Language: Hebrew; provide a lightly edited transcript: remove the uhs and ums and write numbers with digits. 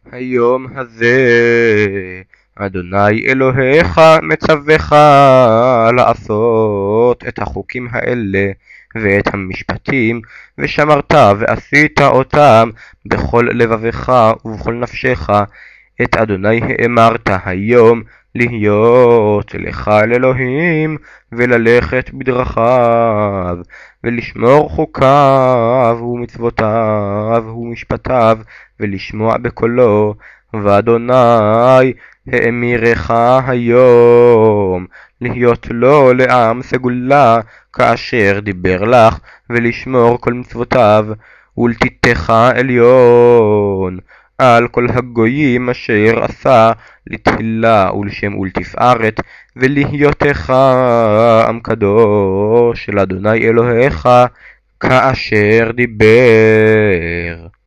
היום הזה אדוני אלוהיך מצווך לעשות את החוקים האלה ואת המשפטים, ושמרת ועשית אותם בכל לבבך ובכל נפשך. את אדוני האמרת היום להיות לך לאלוהים, וללכת בדרכיו, ולשמור חוקיו ומצוותיו ומשפטיו, ולשמוע בקולו. ואדוני האמירך היום להיות לו לעם סגולה, כאשר דיבר לך, ולשמור כל מצוותיו, ולתיתך עליון על כל הגויים אשר עשה לתהילה ולשם ולתפארת, ולהיותך עם קדוש של אדוני אלוהיך, כאשר דיבר.